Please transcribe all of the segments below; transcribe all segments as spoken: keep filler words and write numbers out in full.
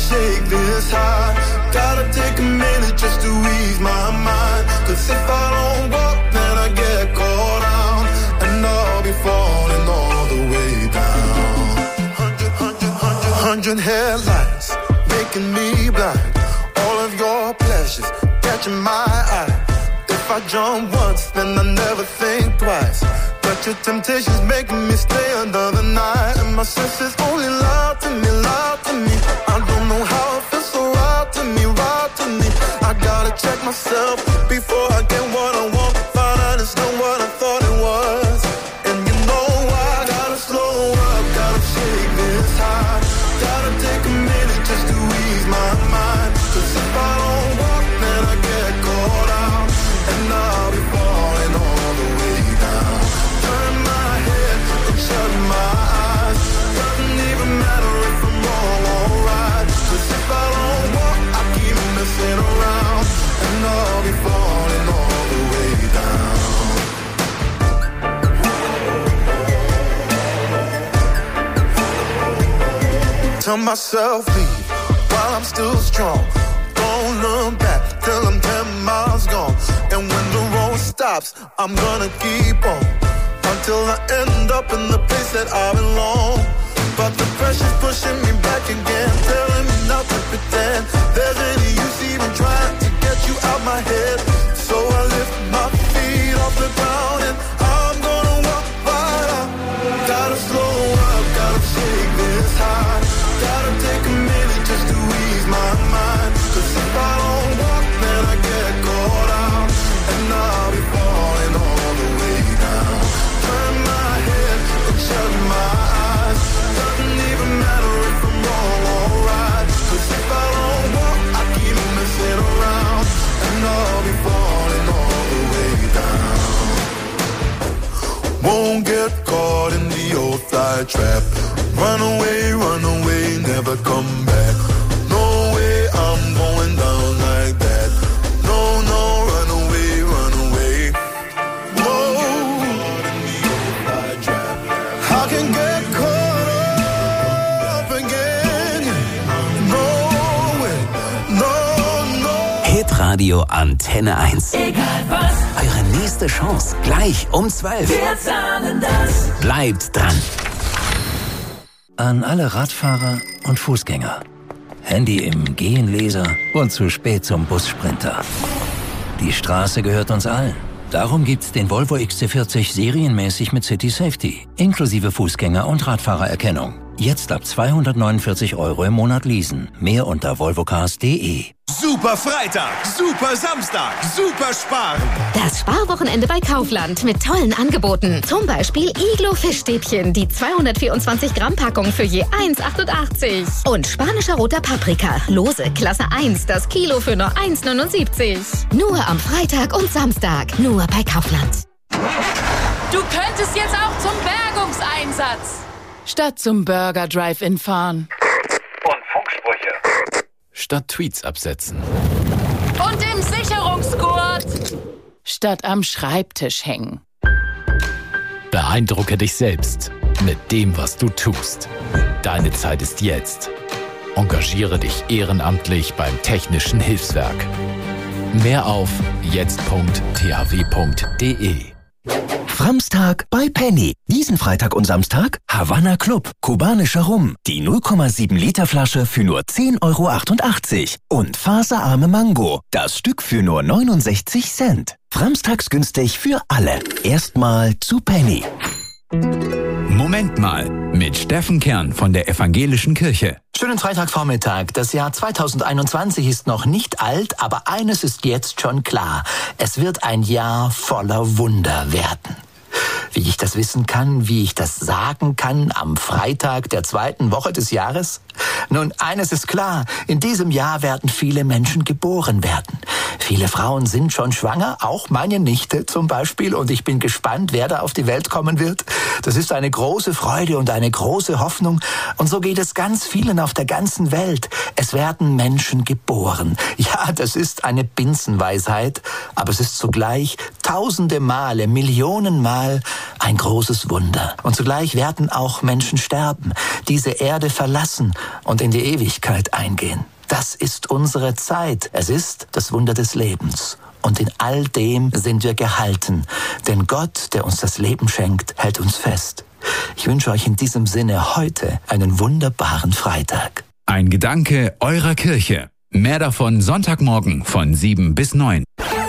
shake this high. Gotta take a minute just to ease my mind. Cause if I don't walk, then I get caught out. And I'll be falling all the way down. Hundred, hundred, hundred, hundred headlights making me blind. All of your pleasures catching my eye. If I jump once, then I never think twice. But your temptation's making me stay another night. And my senses only lie to me, lie to me. I don't know how it feels so right to me, right to me. I gotta check myself before I get what I want. Find out it's not what I thought it was. And you know I gotta slow up, gotta shake this high. Gotta take a minute just to ease my mind. Cause if I don't walk, then I get caught out. And I'll be falling all the way down. Turn my head and shut my eyes. Doesn't even matter if I'm wrong or right. Cause if I don't walk, I keep messing around. And I'll be falling all the way down. Tell myself leave while I'm still strong. Don't look back till I'm ten miles gone. And when the road stops, I'm gonna keep on until I end up in the place that I belong. But the pressure's pushing me back again, telling me not to pretend there's any use even trying to get you out my head. So I lift my feet off the ground and I'm gonna walk right out. Gotta slow up, gotta shake this high. Gotta take a minute just to ease my mind. Cause if I don't walk, then I get caught out. And I'll be falling all the way down. Turn my head and shut my eyes. Doesn't even matter if I'm wrong or right. Cause if I don't walk, I keep messing around. And I'll be falling all the way down. Won't get caught in the old fly trap. Run away, run away, never come back. No way, I'm going down like that. No, no, run away, run away. No, I can get caught up again. No way, no, no. Hitradio Antenne eins. Egal was. Eure nächste Chance gleich um zwölf. Wir zahlen das. Bleibt dran. An alle Radfahrer und Fußgänger. Handy im Gehenleser und zu spät zum Bussprinter. Die Straße gehört uns allen. Darum gibt's den Volvo X C vierzig serienmäßig mit City Safety, inklusive Fußgänger- und Radfahrererkennung. Jetzt ab zweihundertneunundvierzig Euro im Monat leasen. Mehr unter volvocars punkt de. Super Freitag, super Samstag, super Sparen. Das Sparwochenende bei Kaufland mit tollen Angeboten. Zum Beispiel Iglo Fischstäbchen, die zweihundertvierundzwanzig Gramm Packung für je eins Komma achtundachtzig. Und spanischer roter Paprika, lose, Klasse eins, das Kilo für nur eins Komma neunundsiebzig. Nur am Freitag und Samstag, nur bei Kaufland. Du könntest jetzt auch zum Bergungseinsatz statt zum Burger Drive-In fahren. Und Funksprüche. Statt Tweets absetzen. Und im Sicherungsgurt statt am Schreibtisch hängen. Beeindrucke dich selbst mit dem, was du tust. Deine Zeit ist jetzt. Engagiere dich ehrenamtlich beim Technischen Hilfswerk. Mehr auf jetzt punkt t h w punkt de. Framstag bei Penny. Diesen Freitag und Samstag Havanna Club, kubanischer Rum. Die null Komma sieben Liter Flasche für nur zehn Euro achtundachtzig. Und faserarme Mango, das Stück für nur neunundsechzig Cent. Framstags günstig für alle. Erstmal zu Penny. Moment mal, mit Steffen Kern von der Evangelischen Kirche. Schönen Freitagvormittag. Das Jahr zweitausendeinundzwanzig ist noch nicht alt, aber eines ist jetzt schon klar. Es wird ein Jahr voller Wunder werden. Wie ich das wissen kann, wie ich das sagen kann am Freitag der zweiten Woche des Jahres? Nun, eines ist klar, in diesem Jahr werden viele Menschen geboren werden. Viele Frauen sind schon schwanger, auch meine Nichte zum Beispiel, und ich bin gespannt, wer da auf die Welt kommen wird. Das ist eine große Freude und eine große Hoffnung, und so geht es ganz vielen auf der ganzen Welt. Es werden Menschen geboren. Ja, das ist eine Binsenweisheit, aber es ist zugleich tausende Male, Millionen Mal ein großes Wunder. Und zugleich werden auch Menschen sterben, diese Erde verlassen und in die Ewigkeit eingehen. Das ist unsere Zeit. Es ist das Wunder des Lebens. Und in all dem sind wir gehalten. Denn Gott, der uns das Leben schenkt, hält uns fest. Ich wünsche euch in diesem Sinne heute einen wunderbaren Freitag. Ein Gedanke eurer Kirche. Mehr davon Sonntagmorgen von sieben bis neun.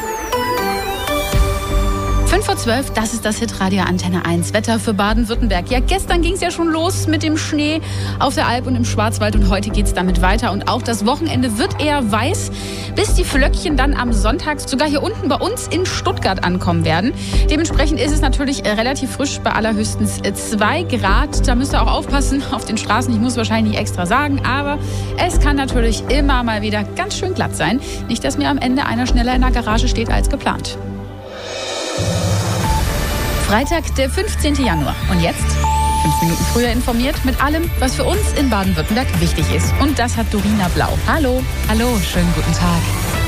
fünf vor zwölf, das ist das Hitradio Antenne eins. Wetter für Baden-Württemberg. Ja, gestern ging es ja schon los mit dem Schnee auf der Alp und im Schwarzwald und heute geht es damit weiter. Und auch das Wochenende wird eher weiß, bis die Flöckchen dann am Sonntag sogar hier unten bei uns in Stuttgart ankommen werden. Dementsprechend ist es natürlich relativ frisch, bei allerhöchstens zwei Grad. Da müsst ihr auch aufpassen auf den Straßen. Ich muss wahrscheinlich nicht extra sagen, aber es kann natürlich immer mal wieder ganz schön glatt sein. Nicht, dass mir am Ende einer schneller in der Garage steht als geplant. Freitag, der fünfzehnten Januar. Und jetzt, fünf Minuten früher informiert mit allem, was für uns in Baden-Württemberg wichtig ist. Und das hat Dorina Blau. Hallo. Hallo, schönen guten Tag.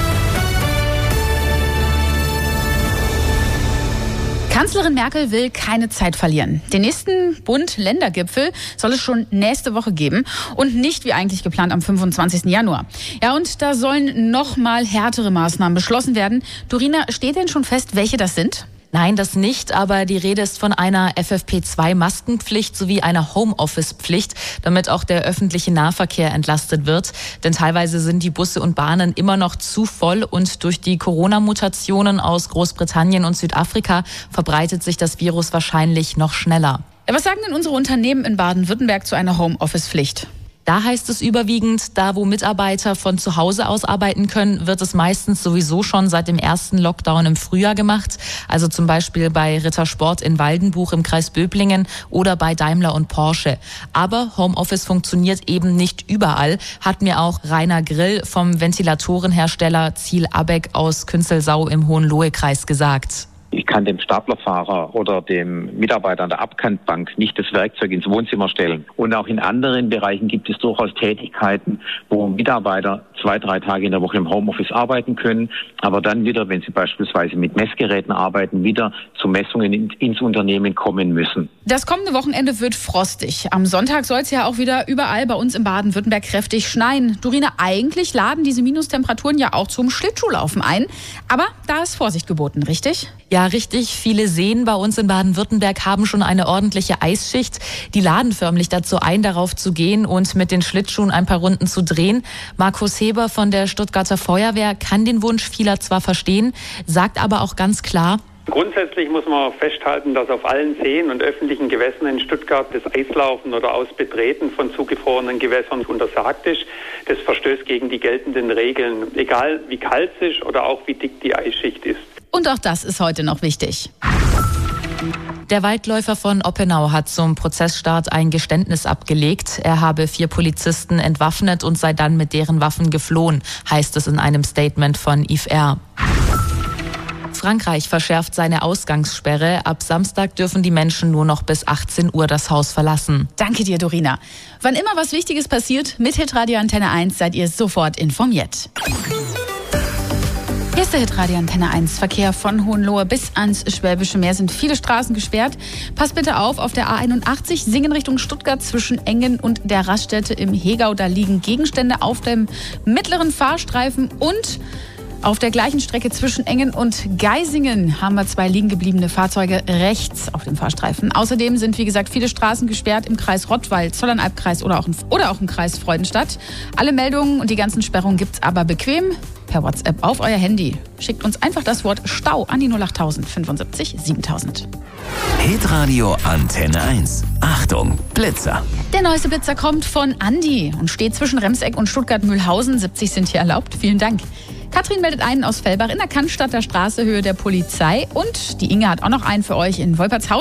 Kanzlerin Merkel will keine Zeit verlieren. Den nächsten Bund-Länder-Gipfel soll es schon nächste Woche geben und nicht wie eigentlich geplant am fünfundzwanzigsten Januar. Ja, und da sollen noch mal härtere Maßnahmen beschlossen werden. Dorina, steht denn schon fest, welche das sind? Nein, das nicht, aber die Rede ist von einer F F P zwei Maskenpflicht sowie einer Homeoffice-Pflicht, damit auch der öffentliche Nahverkehr entlastet wird. Denn teilweise sind die Busse und Bahnen immer noch zu voll und durch die Corona-Mutationen aus Großbritannien und Südafrika verbreitet sich das Virus wahrscheinlich noch schneller. Was sagen denn unsere Unternehmen in Baden-Württemberg zu einer Homeoffice-Pflicht? Da heißt es überwiegend, da wo Mitarbeiter von zu Hause aus arbeiten können, wird es meistens sowieso schon seit dem ersten Lockdown im Frühjahr gemacht. Also zum Beispiel bei Rittersport in Waldenbuch im Kreis Böblingen oder bei Daimler und Porsche. Aber Homeoffice funktioniert eben nicht überall, hat mir auch Rainer Grill vom Ventilatorenhersteller Ziel Abeck aus Künzelsau im Hohenlohe-Kreis gesagt. Ich kann dem Staplerfahrer oder dem Mitarbeiter an der Abkantbank nicht das Werkzeug ins Wohnzimmer stellen. Und auch in anderen Bereichen gibt es durchaus Tätigkeiten, wo Mitarbeiter zwei, drei Tage in der Woche im Homeoffice arbeiten können, aber dann wieder, wenn sie beispielsweise mit Messgeräten arbeiten, wieder zu Messungen ins Unternehmen kommen müssen. Das kommende Wochenende wird frostig. Am Sonntag soll es ja auch wieder überall bei uns in Baden-Württemberg kräftig schneien. Dorina, eigentlich laden diese Minustemperaturen ja auch zum Schlittschuhlaufen ein. Aber da ist Vorsicht geboten, richtig? Ja, richtig. Viele Seen bei uns in Baden-Württemberg haben schon eine ordentliche Eisschicht. Die laden förmlich dazu ein, darauf zu gehen und mit den Schlittschuhen ein paar Runden zu drehen. Markus Heber von der Stuttgarter Feuerwehr kann den Wunsch vieler zwar verstehen, sagt aber auch ganz klar: Grundsätzlich muss man festhalten, dass auf allen Seen und öffentlichen Gewässern in Stuttgart das Eislaufen oder Ausbetreten von zugefrorenen Gewässern untersagt ist. Das verstößt gegen die geltenden Regeln, egal wie kalt es ist oder auch wie dick die Eisschicht ist. Und auch das ist heute noch wichtig. Der Waldläufer von Oppenau hat zum Prozessstart ein Geständnis abgelegt. Er habe vier Polizisten entwaffnet und sei dann mit deren Waffen geflohen, heißt es in einem Statement von I F R. Frankreich verschärft seine Ausgangssperre. Ab Samstag dürfen die Menschen nur noch bis achtzehn Uhr das Haus verlassen. Danke dir, Dorina. Wann immer was Wichtiges passiert, mit Hitradio Antenne eins seid ihr sofort informiert. Hier ist der Hitradio Antenne eins. Verkehr von Hohenlohe bis ans Schwäbische Meer sind viele Straßen gesperrt. Passt bitte auf, auf der A einundachtzig Singen Richtung Stuttgart zwischen Engen und der Raststätte im Hegau. Da liegen Gegenstände auf dem mittleren Fahrstreifen und auf der gleichen Strecke zwischen Engen und Geisingen haben wir zwei liegen gebliebene Fahrzeuge rechts auf dem Fahrstreifen. Außerdem sind, wie gesagt, viele Straßen gesperrt im Kreis Rottweil, Zollernalbkreis oder auch, im, oder auch im Kreis Freudenstadt. Alle Meldungen und die ganzen Sperrungen gibt's aber bequem per WhatsApp auf euer Handy. Schickt uns einfach das Wort Stau an die null acht null null fünfundsiebzig siebentausend. Hitradio Antenne eins. Achtung, Blitzer. Der neueste Blitzer kommt von Andi und steht zwischen Remseck und Stuttgart-Mühlhausen. siebzig sind hier erlaubt. Vielen Dank. Katrin meldet einen aus Fellbach in der Cannstatter Straße, Höhe der Polizei. Und die Inge hat auch noch einen für euch in Wolpertshausen.